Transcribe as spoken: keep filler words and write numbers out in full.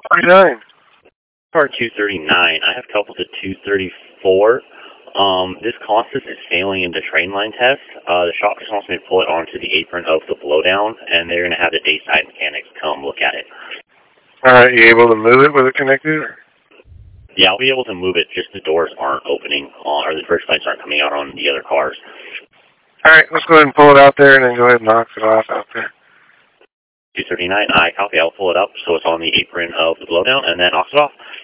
forty-nine. Car two thirty-nine. I have coupled to two thirty-four. Um, this Costas is failing in the train line test. Uh, the shop just wants me to pull it onto the apron of the blowdown, and they're going to have the dayside mechanics come look at it. Alright, you able to move it with it connected? Yeah, I'll be able to move it, just the doors aren't opening, on, or the first lights aren't coming out on the other cars. Alright, let's go ahead and pull it out there and then go ahead and knock it off out there. two thirty-nine, I copy. I'll pull it up so it's on the apron of the blowdown and then knock it off.